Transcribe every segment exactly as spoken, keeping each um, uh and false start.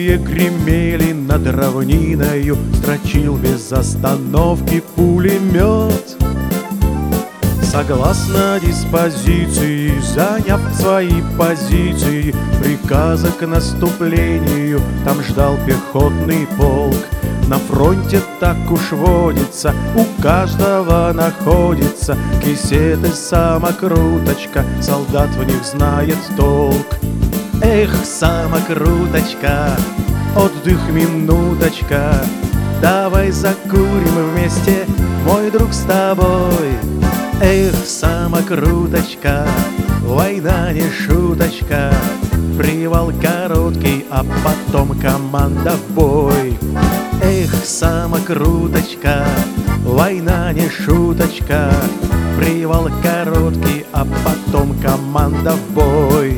Ружья гремели над равниною, строчил без остановки пулемет. Согласно диспозиции, заняв свои позиции, приказа к наступлению там ждал пехотный полк. На фронте так уж водится, у каждого находится кисеты, самокруточка, солдат в них знает толк. Эх, самокруточка, отдых минуточка, давай закурим вместе, мой друг, с тобой. Эх, самокруточка, война не шуточка, привал короткий, а потом команда в бой. Эх, самокруточка, война не шуточка, привал короткий, а потом команда в бой.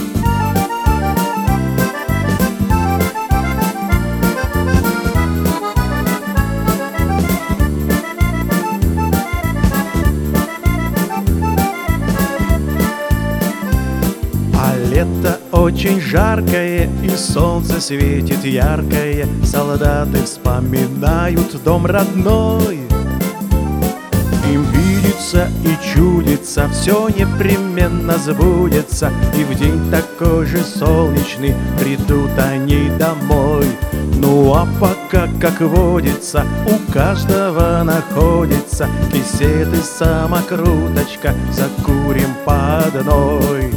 Лето очень жаркое, и солнце светит яркое, солдаты вспоминают дом родной. Им видится и чудится, все непременно сбудется, и в день такой же солнечный придут они домой. Ну а пока, как водится, у каждого находится кисеты, самокруточка, закурим по одной.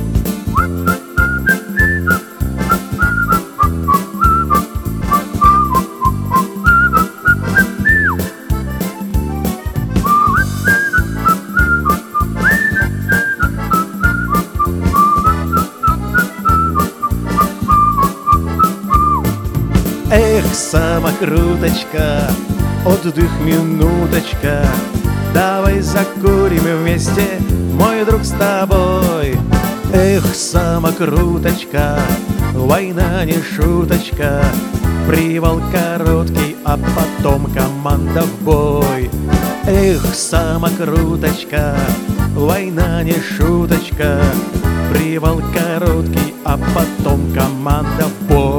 Эх, самокруточка, отдых минуточка, давай закурим вместе, мой друг, с тобой. Эх, самокруточка, война не шуточка, привал короткий, а потом команда в бой. Эх, самокруточка, война не шуточка, привал короткий, а потом команда в бой.